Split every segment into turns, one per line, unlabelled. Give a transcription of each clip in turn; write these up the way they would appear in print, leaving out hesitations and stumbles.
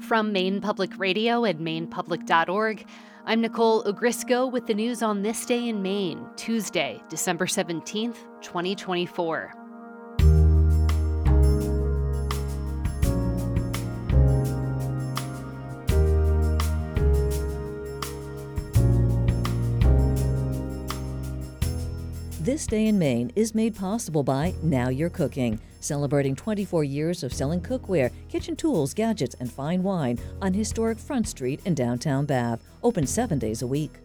From Maine Public Radio and mainepublic.org, I'm Nicole Ogrisco with the news on this day in Maine, Tuesday, December 17th, 2024.
This Day in Maine is made possible by Now You're Cooking, celebrating 24 years of selling cookware, kitchen tools, gadgets, and fine wine on historic Front Street in downtown Bath, open 7 days a week.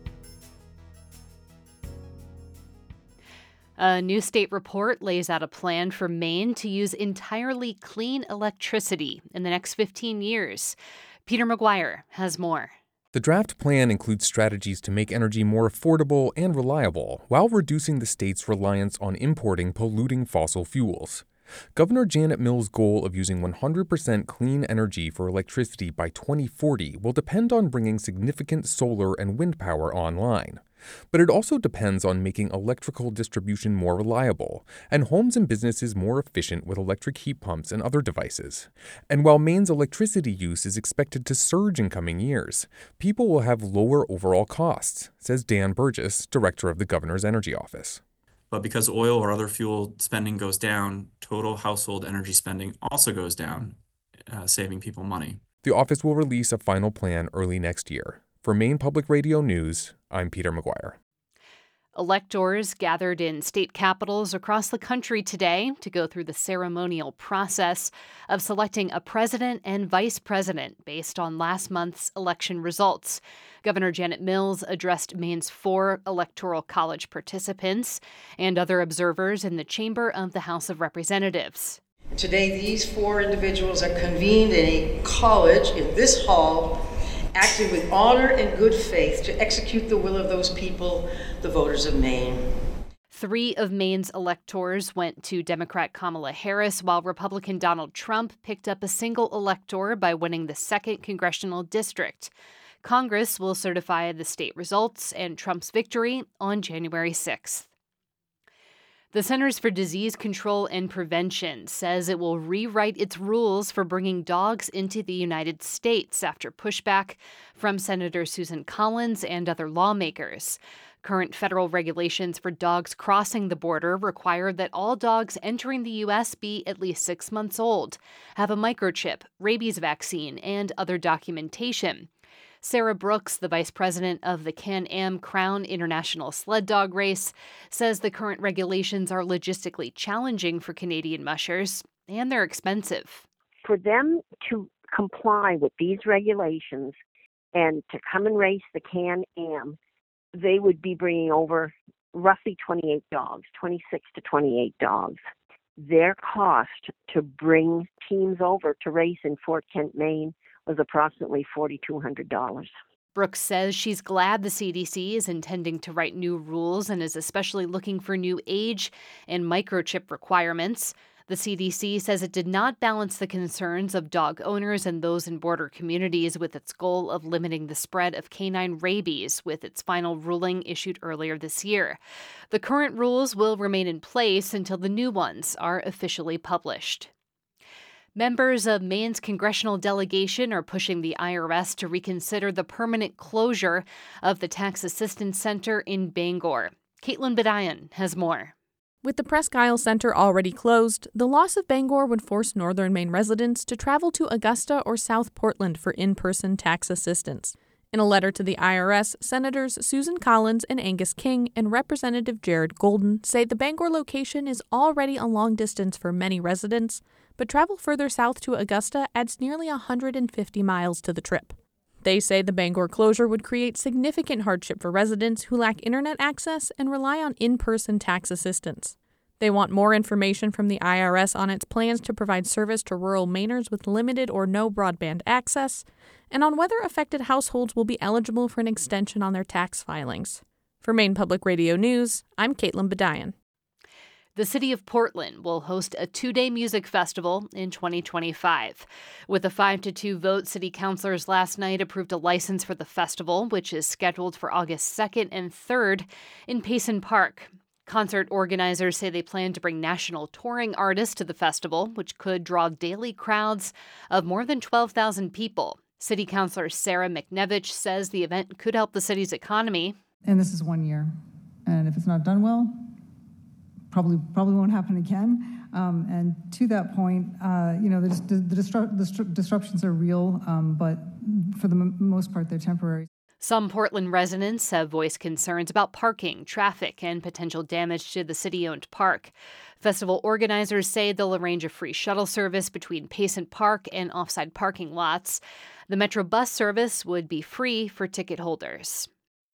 A new state report lays out a plan for Maine to use entirely clean electricity in the next 15 years. Peter McGuire has more.
The draft plan includes strategies to make energy more affordable and reliable while reducing the state's reliance on importing polluting fossil fuels. Governor Janet Mills' goal of using 100% clean energy for electricity by 2040 will depend on bringing significant solar and wind power online. But it also depends on making electrical distribution more reliable and homes and businesses more efficient with electric heat pumps and other devices. And while Maine's electricity use is expected to surge in coming years, people will have lower overall costs, says Dan Burgess, director of the governor's energy office.
But because oil or other fuel spending goes down, total household energy spending also goes down, saving people money.
The office will release a final plan early next year. For Maine Public Radio News, I'm Peter McGuire.
Electors gathered in state capitals across the country today to go through the ceremonial process of selecting a president and vice president based on last month's election results. Governor Janet Mills addressed Maine's 4 Electoral College participants and other observers in the chamber of the House of Representatives.
Today, these 4 individuals are convened in a college in this hall, acting with honor and good faith to execute the will of those people, the voters of Maine.
3 of Maine's electors went to Democrat Kamala Harris, while Republican Donald Trump picked up a single elector by winning the 2nd congressional district. Congress will certify the state results and Trump's victory on January 6th. The Centers for Disease Control and Prevention says it will rewrite its rules for bringing dogs into the United States after pushback from Senator Susan Collins and other lawmakers. Current federal regulations for dogs crossing the border require that all dogs entering the U.S. be at least 6 months old, have a microchip, rabies vaccine, and other documentation. Sarah Brooks, the vice president of the Can-Am Crown International Sled Dog Race, says the current regulations are logistically challenging for Canadian mushers, and they're expensive.
For them to comply with these regulations and to come and race the Can-Am, they would be bringing over roughly 28 dogs, 26 to 28 dogs. Their cost to bring teams over to race in Fort Kent, Maine, was approximately $4,200.
Brooks says she's glad the CDC is intending to write new rules and is especially looking for new age and microchip requirements. The CDC says it did not balance the concerns of dog owners and those in border communities with its goal of limiting the spread of canine rabies with its final ruling issued earlier this year. The current rules will remain in place until the new ones are officially published. Members of Maine's congressional delegation are pushing the IRS to reconsider the permanent closure of the Tax Assistance Center in Bangor. Caitlin Bedian has more.
With the Presque Isle Center already closed, the loss of Bangor would force northern Maine residents to travel to Augusta or South Portland for in-person tax assistance. In a letter to the IRS, Senators Susan Collins and Angus King and Representative Jared Golden say the Bangor location is already a long distance for many residents, but travel further south to Augusta adds nearly 150 miles to the trip. They say the Bangor closure would create significant hardship for residents who lack internet access and rely on in-person tax assistance. They want more information from the IRS on its plans to provide service to rural Mainers with limited or no broadband access, and on whether affected households will be eligible for an extension on their tax filings. For Maine Public Radio News, I'm Caitlin Bedian.
The city of Portland will host a 2-day music festival in 2025. With a 5-2 vote, city councilors last night approved a license for the festival, which is scheduled for August 2nd and 3rd in Payson Park. Concert organizers say they plan to bring national touring artists to the festival, which could draw daily crowds of more than 12,000 people. City Councilor Sarah McNevich says the event could help the city's economy.
And this is 1 year. And if it's not done well, probably won't happen again. And to that point, the disruptions are real, but for the most part, they're temporary.
Some Portland residents have voiced concerns about parking, traffic, and potential damage to the city-owned park. Festival organizers say they'll arrange a free shuttle service between Payson Park and offside parking lots. The Metro bus service would be free for ticket holders.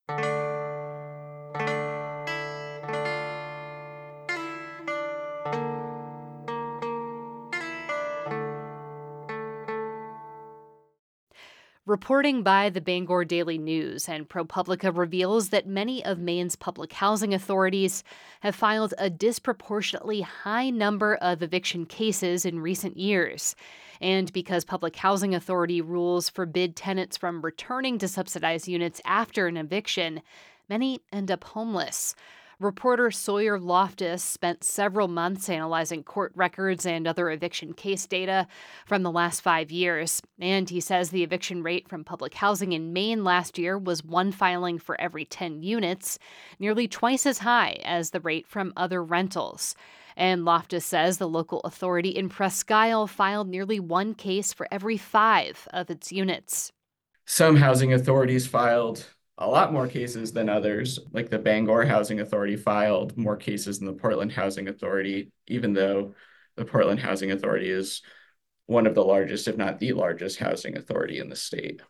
Reporting by the Bangor Daily News and ProPublica reveals that many of Maine's public housing authorities have filed a disproportionately high number of eviction cases in recent years. And because Public Housing Authority rules forbid tenants from returning to subsidized units after an eviction, many end up homeless. Reporter Sawyer Loftus spent several months analyzing court records and other eviction case data from the last 5 years, and he says the eviction rate from public housing in Maine last year was 1 filing for every 10 units, nearly twice as high as the rate from other rentals. And Loftus says the local authority in Presque Isle filed nearly 1 case for every 5 of its units.
Some housing authorities filed a lot more cases than others, like the Bangor Housing Authority filed more cases than the Portland Housing Authority, even though the Portland Housing Authority is one of the largest, if not the largest, housing authority in the state.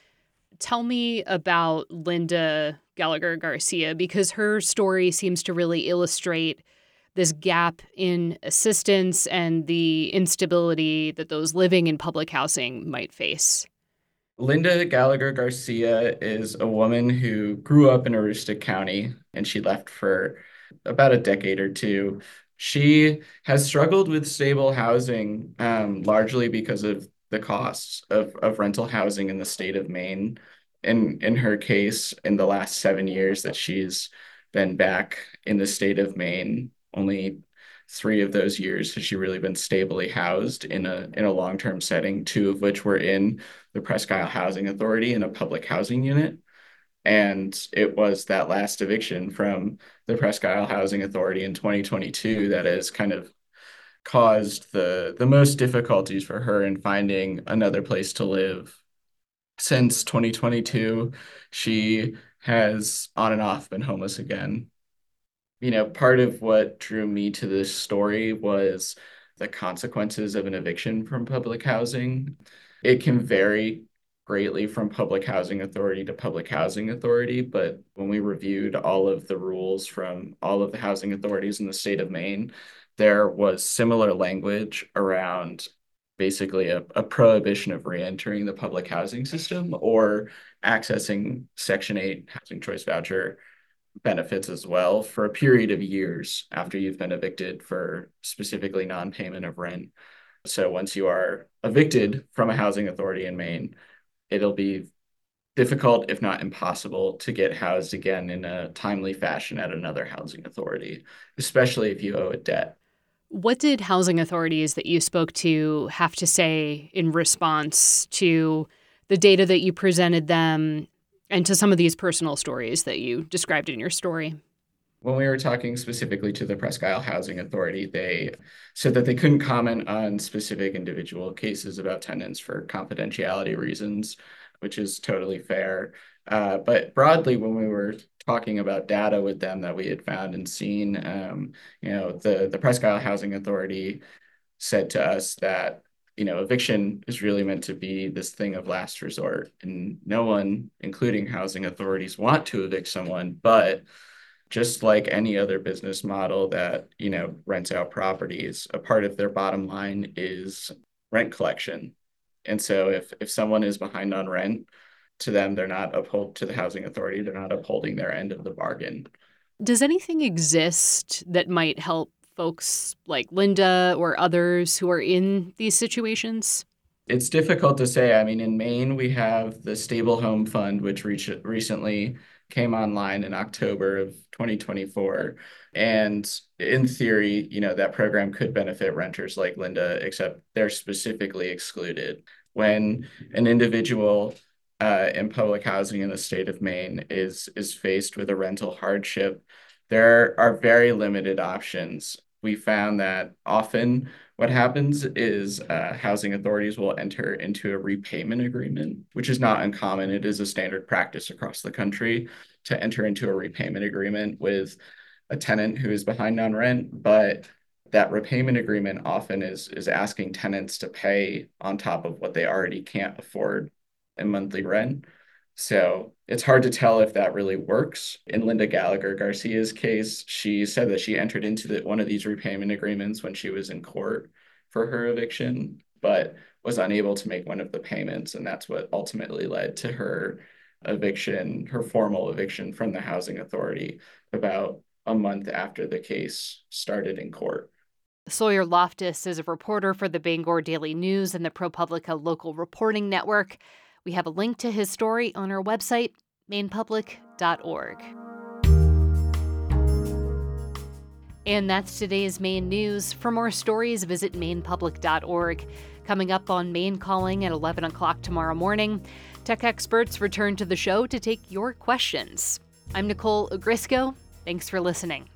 Tell me about Linda Gallagher Garcia, because her story seems to really illustrate this gap in assistance and the instability that those living in public housing might face.
Linda Gallagher Garcia is a woman who grew up in Aroostook County, and she left for about a decade or two. She has struggled with stable housing, largely because of the costs of rental housing in the state of Maine. In her case, in the last 7 years that she's been back in the state of Maine, only 3 of those years has she really been stably housed in a long-term setting, 2 of which were in the Presque Isle Housing Authority in a public housing unit. And it was that last eviction from the Presque Isle Housing Authority in 2022 that has kind of caused the most difficulties for her in finding another place to live. Since 2022, she has on and off been homeless again. You know, part of what drew me to this story was the consequences of an eviction from public housing. It can vary greatly from public housing authority to public housing authority, but when we reviewed all of the rules from all of the housing authorities in the state of Maine, there was similar language around basically a prohibition of reentering the public housing system or accessing Section 8 housing choice voucher benefits as well for a period of years after you've been evicted for specifically non-payment of rent. So once you are evicted from a housing authority in Maine, it'll be difficult, if not impossible, to get housed again in a timely fashion at another housing authority, especially if you owe a debt.
What did housing authorities that you spoke to have to say in response to the data that you presented them and to some of these personal stories that you described in your story?
When we were talking specifically to the Presque Isle Housing Authority, they said that they couldn't comment on specific individual cases about tenants for confidentiality reasons, which is totally fair. But broadly, when we were talking about data with them that we had found and seen, the Presque Isle Housing Authority said to us that eviction is really meant to be this thing of last resort, and no one, including housing authorities, want to evict someone, but just like any other business model that, rents out properties, a part of their bottom line is rent collection. And so if someone is behind on rent, to them, they're not to the housing authority, they're not upholding their end of the bargain.
Does anything exist that might help folks like Linda or others who are in these situations?
It's difficult to say. I mean, in Maine, we have the Stable Home Fund, which recently came online in October of 2024. And in theory, that program could benefit renters like Linda, except they're specifically excluded. when an individual in public housing in the state of Maine is faced with a rental hardship, there are very limited options. We found that often what happens is housing authorities will enter into a repayment agreement, which is not uncommon. It is a standard practice across the country to enter into a repayment agreement with a tenant who is behind on rent, but that repayment agreement often is asking tenants to pay on top of what they already can't afford in monthly rent. So it's hard to tell if that really works. In Linda Gallagher Garcia's case, she said that she entered into one of these repayment agreements when she was in court for her eviction, but was unable to make one of the payments. And that's what ultimately led to her eviction, her formal eviction from the housing authority about a month after the case started in court.
Sawyer Loftus is a reporter for the Bangor Daily News and the ProPublica Local Reporting Network. We have a link to his story on our website, mainepublic.org. And that's today's Maine News. For more stories, visit mainepublic.org. Coming up on Maine Calling at 11 o'clock tomorrow morning, tech experts return to the show to take your questions. I'm Nicole Ogrisco. Thanks for listening.